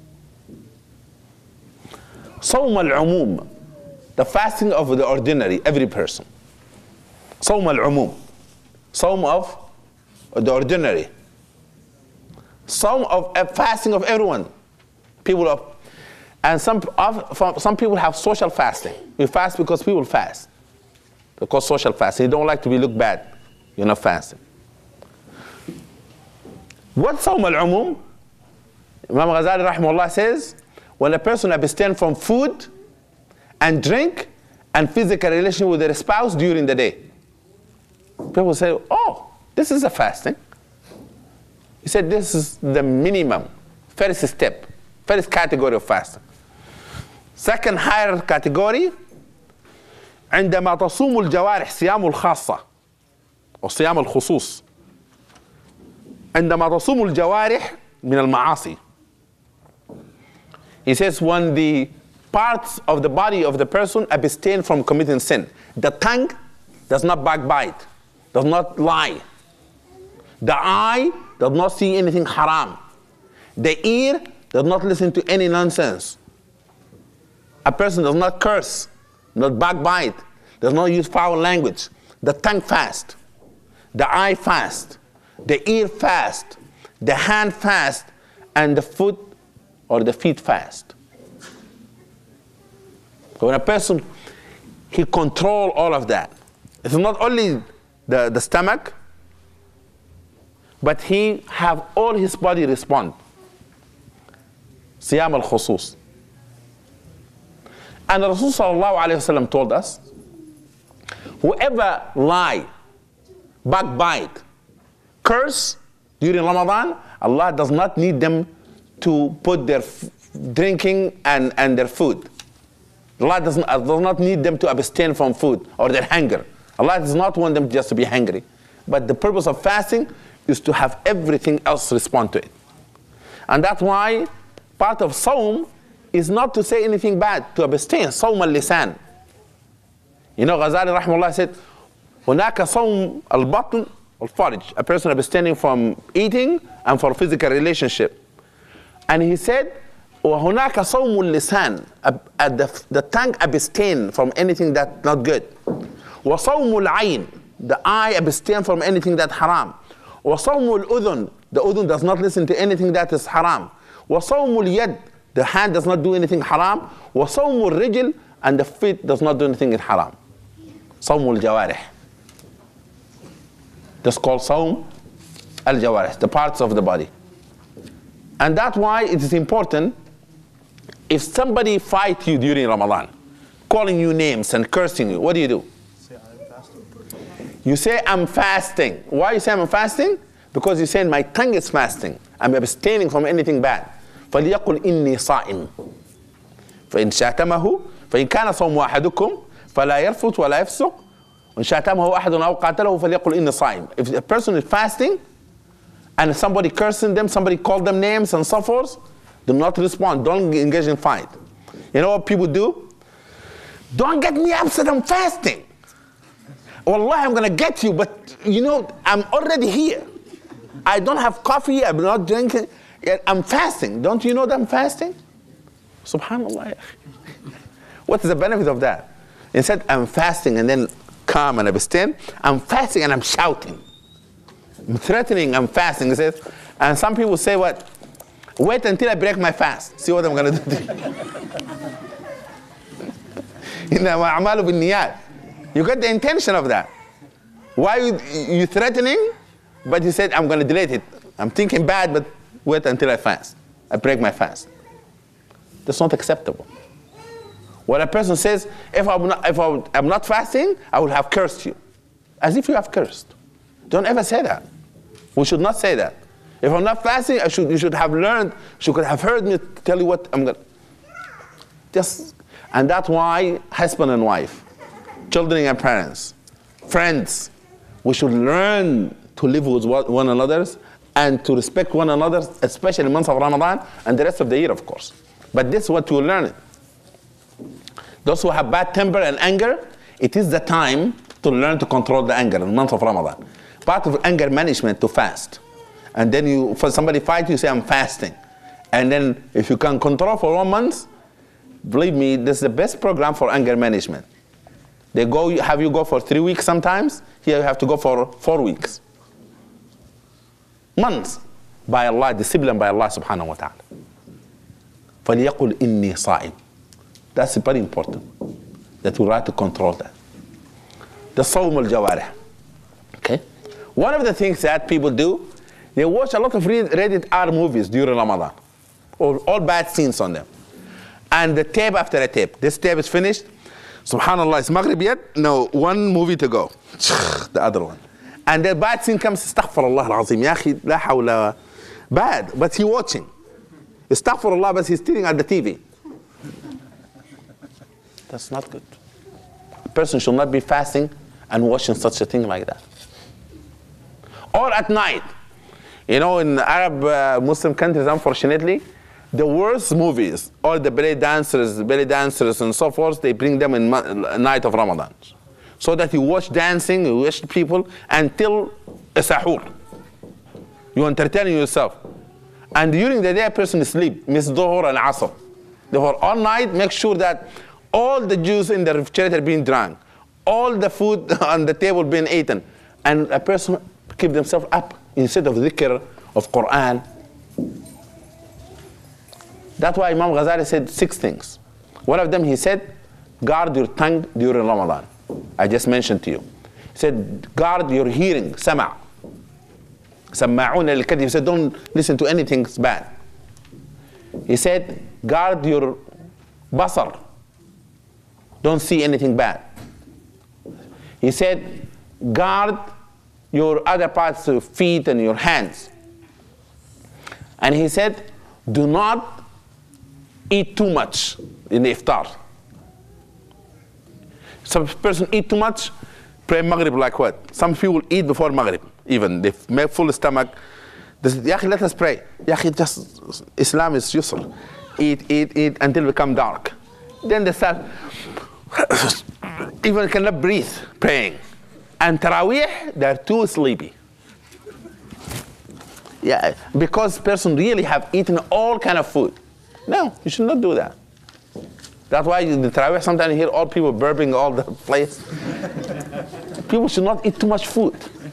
Sawm al-umum, the fasting of the ordinary, every person. Sawm al-umum, Sawm of the ordinary. Sawm of a fasting of everyone. People of, and some, of, some people have social fasting. We fast because people fast. Because social fasting. You don't like to be look bad. You're not fasting. What Sawm al-umum? Imam Ghazali rahimahullah says, when a person abstains from food and drink and physical relation with their spouse during the day. People say, oh, this is a fasting. He said this is the minimum, first step, first category of fasting. Second higher category, عندما تصوم الجوارح صيام الخاصة أو صيام الخصوص. عندما تصوم الجوارح من المعاصي. He says when the parts of the body of the person abstain from committing sin. The tongue does not backbite, does not lie. The eye does not see anything haram. The ear does not listen to any nonsense. A person does not curse, not backbite, does not use foul language. The tongue fast, the eye fast, the ear fast, the hand fast, and the foot or the feet fast. When a person, he controls all of that. It's not only the, the stomach, but he have all his body respond. Siyam al-khusus. And Rasul sallallahu alayhi wa sallam told us, whoever lie, backbite, curse during Ramadan, Allah does not need them to put their f drinking and, and their food. Allah does not, does not need them to abstain from food or their hunger. Allah does not want them just to be hungry. But the purpose of fasting is to have everything else respond to it. And that's why part of Sawm is not to say anything bad, to abstain. Sawm al-lisan. You know, Ghazali rahimahullah said, هناك صوم البطن والفرج, a person abstaining from eating and for physical relationship. And he said, وهناك صوم اللسان, the, the tongue abstain from anything that's not good. وصوم العين, the eye abstain from anything that's haram. وصوم الأذن, the udhun does not listen to anything that is haram. وصوم اليد, the hand does not do anything haram. وصوم الرجل, and the feet does not do anything in haram. صوم الجوارح. That's called صوم الجوارح, the parts of the body. And that's why it is important, if somebody fights you during Ramadan, calling you names and cursing you, what do you do? Say, I'm fasting. You say, I'm fasting. Why you say I'm fasting? Because you're saying my tongue is fasting. I'm abstaining from anything bad. فَلْيَقُلْ إِنِّي صَائِمٌ فَإِنْ شَاتَمَهُ فَإِنْ كَانَ صَوْمُ أَحَدُكُمْ فَلَا يَرْفُثْ وَلَا يَفْسُقْ وَإِنْ شَاتَمَهُ أَحَدٌ أَوْ قَاتَلَهُ فَلْيَقُلْ إِنِّي صَائِمٌ. If a person is fasting and somebody cursing them, somebody called them names and so forth, do not respond. Don't engage in fight. You know what people do? Don't get me upset, I'm fasting. Wallahi, I'm going to get you, but you know, I'm already here. I don't have coffee, I'm not drinking, I'm fasting. Don't you know that I'm fasting? Subhanallah. What is the benefit of that? Instead, I'm fasting and then calm and abstain. I'm fasting and I'm shouting. I'm threatening, I'm fasting. He says, and some people say what? Wait until I break my fast. See what I'm going to do. You got the intention of that. Why you, you threatening? But you said, I'm going to delete it. I'm thinking bad, but wait until I fast. I break my fast. That's not acceptable. When a person says, if I'm not, if I'm not fasting, I would have cursed you. As if you have cursed. Don't ever say that. We should not say that. If I'm not fasting, I should, you should have learned, you could have heard me tell you what I'm going to. Just, and that's why husband and wife, children and parents, friends, we should learn to live with one another and to respect one another, especially in the month of Ramadan and the rest of the year, of course. But this is what you learn. Those who have bad temper and anger, it is the time to learn to control the anger in the month of Ramadan. Part of anger management, to fast. And then you, for somebody fight, you say, I'm fasting. And then if you can control for one month, believe me, this is the best program for anger management. They go, have you go for three weeks sometimes. Here you have to go for four weeks. Months. By Allah, disciplined by Allah subhanahu wa ta'ala. فَلْيَقُلْ إِنِّي صَائِمٌ. That's very important. That we try to control that. The Sawm al-Jawarih. Okay? One of the things that people do, they watch a lot of rated R movies during Ramadan. Or all bad scenes on them. And the tape after a tape. This tape is finished. Subhanallah, it's Maghrib yet? No, one movie to go. The other one. And the bad scene comes, Astaghfirullah al-Azim. Ya akhi, la hawla. Bad, but he's watching. Astaghfirullah, but he's staring at the T V. That's not good. A person should not be fasting and watching such a thing like that. Or at night. You know, in Arab uh, Muslim countries, unfortunately, the worst movies, all the belly dancers, belly dancers and so forth, they bring them in night of Ramadan. So that you watch dancing, you watch people until a sahur. You entertain yourself. And during the day, a person sleep, miss dhuhr and asr. Therefore, all night, make sure that all the juice in the refrigerator being drunk, all the food on the table being eaten, and a person keep themselves up instead of dhikr, of Quran. That's why Imam Ghazali said six things. One of them, he said, guard your tongue during Ramadan. I just mentioned to you. He said, guard your hearing, sama'. سماعون للكذب. He said, don't listen to anything bad. He said, guard your basar. Don't see anything bad. He said, guard your other parts of feet and your hands. And he said, do not eat too much in the iftar. Some person eat too much, pray Maghrib like what? Some people eat before Maghrib, even. They make full stomach. They say, Ya akhi, let us pray. Ya akhi, just, Islam is yusr. Eat, eat, eat until it become dark. Then they start, even cannot breathe, praying. And Taraweeh, they're too sleepy. Yeah, because person really have eaten all kind of food. No, you should not do that. That's why in the Taraweeh sometimes you hear all people burping all the place. People should not eat too much food.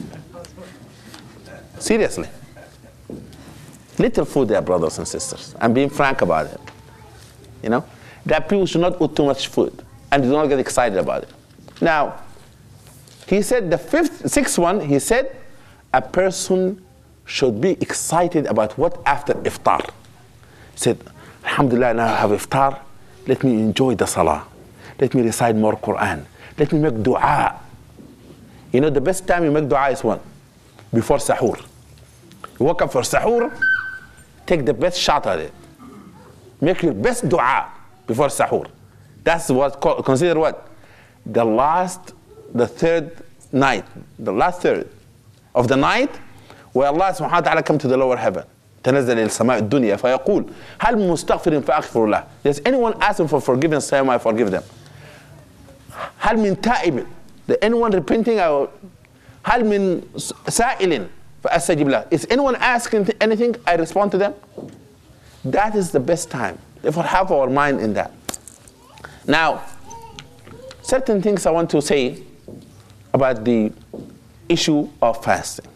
Seriously. Little food there, brothers and sisters. I'm being frank about it. You know? That people should not eat too much food and do not get excited about it. Now, he said the fifth, sixth one, he said a person should be excited about what after iftar. He said, Alhamdulillah, now I have iftar. Let me enjoy the salah. Let me recite more Quran. Let me make dua. You know, the best time you make dua is when? Before sahur. You wake up for sahur, take the best shot at it. Make your best dua before sahur. That's what, consider what? The last, the third night, the last third of the night, where Allah subhanahu wa ta'ala come to the lower heaven. تنزل إلى السماء الدنيا فيقول هل من مستغفر فأغفر له. Does anyone ask him for forgiveness? Say, I forgive them. هل من تائب? Is anyone repenting? هل من سائل فأستجب له. Is anyone asking anything? I respond to them. That is the best time. Therefore, have our mind in that. Now, certain things I want to say about the issue of fasting.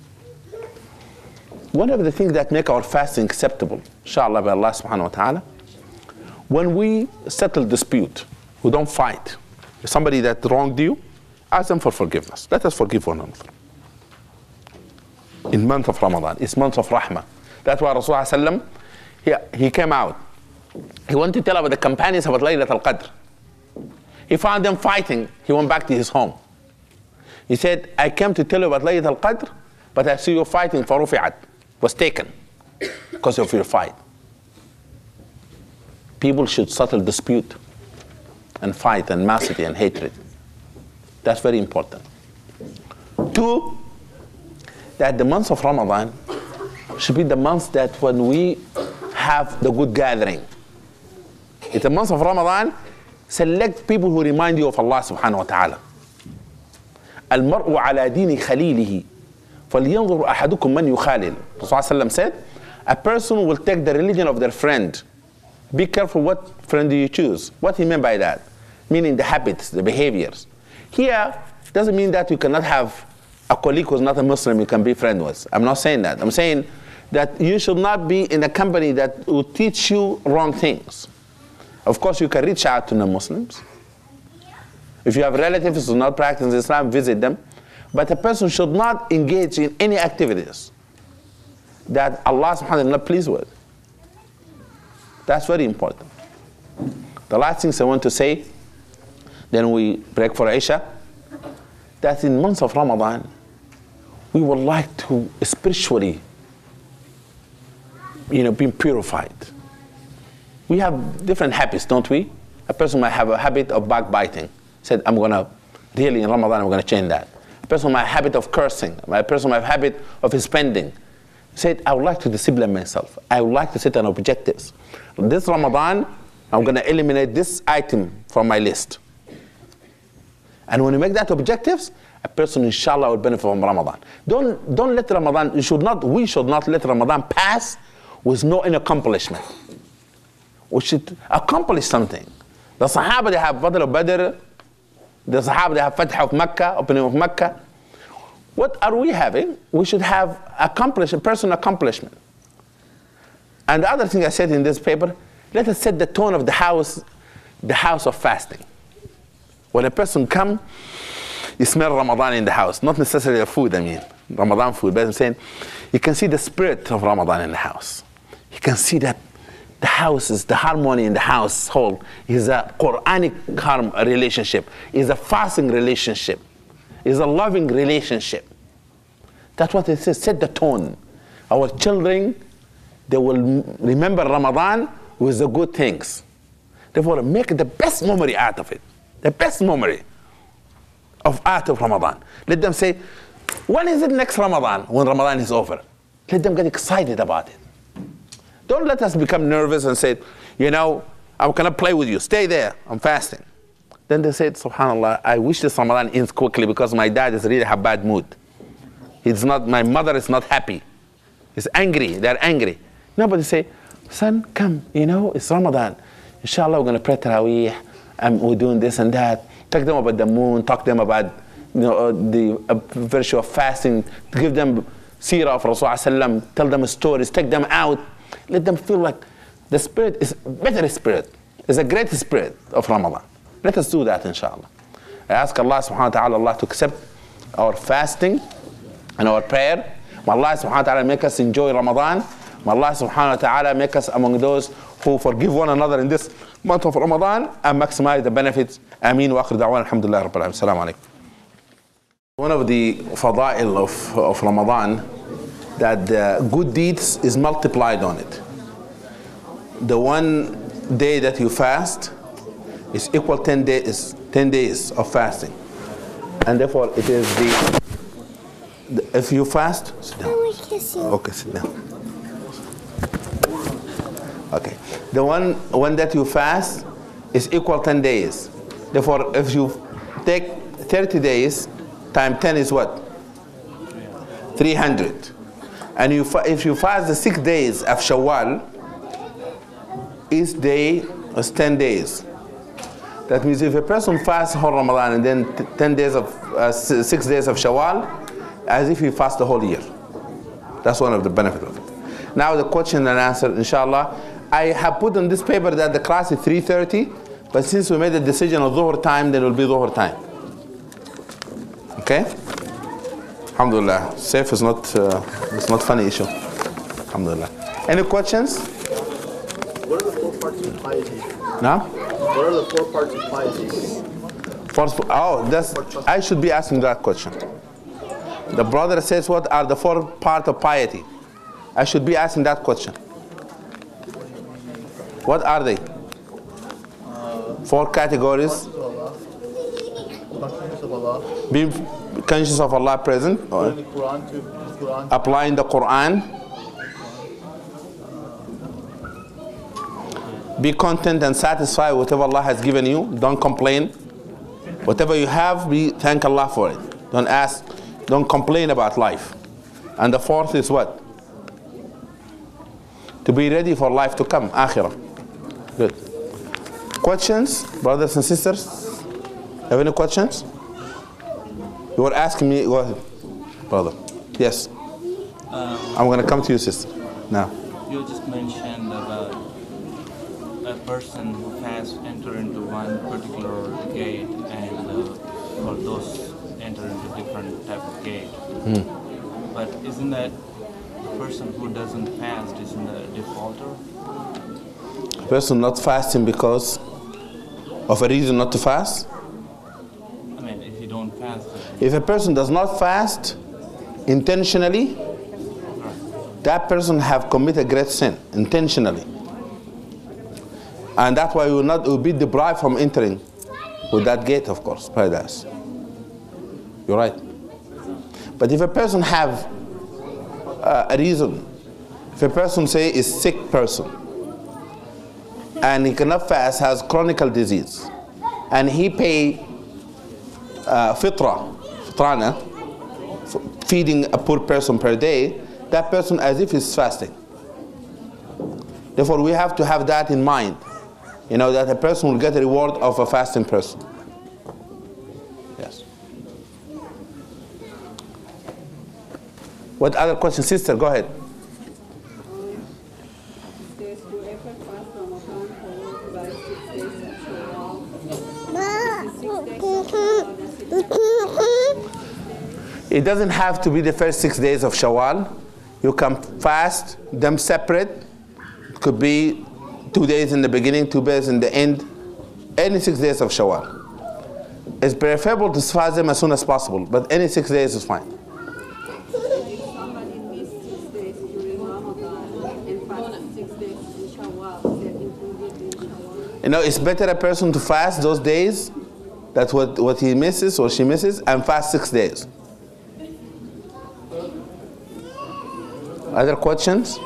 One of the things that make our fasting acceptable, inshallah, by Allah subhanahu wa ta'ala, when we settle dispute, we don't fight. If somebody that wronged you, ask them for forgiveness. Let us forgive one another. In month of Ramadan, it's month of Rahmah. That's why Rasulullah sallam, he, he came out. He wanted to tell about the companions about Laylat al-Qadr. He found them fighting. He went back to his home. He said, I came to tell you about Laylat al-Qadr, but I see you fighting for Rufi'at. Was taken because of your fight. People should settle dispute and fight and animosity and hatred. That's very important. Two, that the month of Ramadan should be the month that when we have the good gathering. It's the month of Ramadan, select people who remind you of Allah subhanahu wa ta'ala. Al-mar'u ala dini khalilihi. فَلْيَنْظُرْ أَحَدُكُمْ مَنْ يُخَالِلُ. Rasulullah said, a person will take the religion of their friend. Be careful what friend do you choose. What he meant by that? Meaning the habits, the behaviors. Here, doesn't mean that you cannot have a colleague who's not a Muslim you can be friend with. I'm not saying that. I'm saying that you should not be in a company that will teach you wrong things. Of course, you can reach out to non-Muslims. If you have relatives who do not practice Islam, visit them. But a person should not engage in any activities that Allah subhanahu wa ta'ala is not pleased with. That's very important. The last things I want to say, then we break for Isha, that in months of Ramadan, we would like to spiritually, you know, be purified. We have different habits, don't we? A person might have a habit of backbiting. Said, I'm going to, really in Ramadan, I'm going to change that. A person might have a habit of cursing. A person might have a habit of spending. Said, I would like to discipline myself. I would like to set an objectives. This Ramadan, I'm going to eliminate this item from my list. And when you make that objectives, a person, inshallah, will benefit from Ramadan. Don't, don't let Ramadan, you should not, we should not let Ramadan pass with no any accomplishment. We should accomplish something. The Sahaba, they have Badr of Badr. The Sahaba, they have Fatih of Mecca, opening of Mecca. What are we having? We should have accomplished a personal accomplishment. And the other thing I said in this paper, let us set the tone of the house, the house of fasting. When a person come, you smell Ramadan in the house. Not necessarily food, I mean, Ramadan food, but I'm saying you can see the spirit of Ramadan in the house. You can see that the house is, the harmony in the household is a Quranic harm relationship, is a fasting relationship, is a loving relationship. That's what it says, set the tone. Our children, they will remember Ramadan with the good things. Therefore, make the best memory out of it. The best memory of out of Ramadan. Let them say, when is it next Ramadan? When Ramadan is over. Let them get excited about it. Don't let us become nervous and say, you know, I'm gonna play with you. Stay there, I'm fasting. Then they said, subhanAllah, I wish this Ramadan ends quickly because my dad is really in a bad mood. He's not, my mother is not happy. He's angry, they're angry. Nobody say, son, come, you know, it's Ramadan. Inshallah, we're gonna pray Taraweeh, and we're doing this and that. Talk to them about the moon, talk to them about, you know, uh, the uh, virtue of fasting, give them seerah of Rasulullah, tell them stories, take them out. Let them feel like the spirit is a better spirit, is a great spirit of Ramadan. Let us do that, inshallah. I ask Allah subhanahu wa ta'ala Allah to accept our fasting and our prayer. May Allah subhanahu wa ta'ala make us enjoy Ramadan. May Allah subhanahu wa ta'ala make us among those who forgive one another in this month of Ramadan and maximize the benefits. Ameen wa akhir da'wan alhamdulillah rabbil alamin. Assalamu alaikum. One of the fada'il of, of Ramadan, that the good deeds is multiplied on it. The one day that you fast is equal ten days, ten days of fasting. And therefore it is the, the if you fast, sit down. Let me kiss you. Okay, sit down. Okay. The one, one that you fast is equal ten days. Therefore, if you take thirty days, times ten is what? three hundred. And you, if you fast the six days of Shawwal, each day is ten days. That means if a person fasts whole Ramadan and then ten days of, uh, six days of Shawwal, as if he fasts the whole year. That's one of the benefits of it. Now the question and answer, inshallah. I have put on this paper that the class is three thirty, but since we made the decision of Dhuhr time, then it will be Dhuhr time. Okay? Alhamdulillah. Safe is not, uh, it's not funny issue. Alhamdulillah. Any questions? What are the four parts of piety? No? What are the four parts of piety? First, oh, that's, I should be asking that question. The brother says, what are the four parts of piety? I should be asking that question. What are they? Four categories. Being conscious of Allah present. Or applying the Quran. Be content and satisfied with whatever Allah has given you. Don't complain. Whatever you have, be thank Allah for it. Don't ask, don't complain about life. And the fourth is what? To be ready for life to come, akhirah. Good. Questions, brothers and sisters? Have any questions? You were asking me, go ahead, brother. Yes. Um, I'm going to come to you, sister. Now. You just mentioned about a person who has entered into one particular gate, and uh, for those enter into different type of gate. Mm. But isn't that the person who doesn't fast isn't a defaulter? A person not fasting because of a reason not to fast? I mean, if you don't fast, then If a person does not fast intentionally, that person have committed great sin intentionally. And that's why you will not will be deprived from entering with that gate, of course, paradise. You're right. But if a person have uh, a reason, if a person say is sick person, and he cannot fast, has chronic disease, and he pay uh, fitra, fitrana, feeding a poor person per day, that person as if he's fasting. Therefore, we have to have that in mind. You know, that a person will get a reward of a fasting person. Yes. What other question? Sister, go ahead. Says whoever fasts Ramadan followed by six days of Shawwal, Ma. the six days of Shawwal, the six days of It doesn't have to be the first six days of Shawwal. You can fast them separate. It could be two days in the beginning, two days in the end, any six days of Shawwal. It's preferable to fast them as soon as possible, but any six days is fine. If somebody missed six days during Ramadan and fasted six days in Shawwal, they're included in Shawwal. You know, it's better a person to fast those days, that's what, what he misses or she misses, and fast six days. Other questions?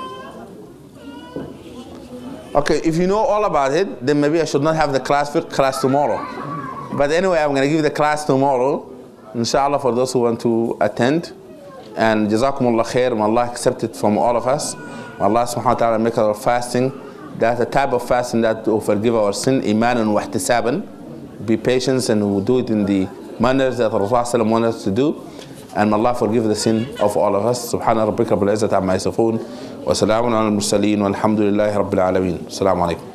Okay, if you know all about it, then maybe I should not have the class class tomorrow. But anyway, I'm going to give the class tomorrow, inshallah, for those who want to attend. And jazakumullah khair, may Allah accept it from all of us. May Allah subhanahu wa ta'ala make our fasting, that's a type of fasting that will forgive our sin, imanan wa ihtisaban. Be patient and we'll do it in the manners that Rasulullah wanted us to do. And may Allah forgive the sin of all of us. Subhana rabbika rabbil izzati amma yasifun. Wa salamun ala al-mursaleen walhamdulillahi rabbil alameen. Assalamu alaikum.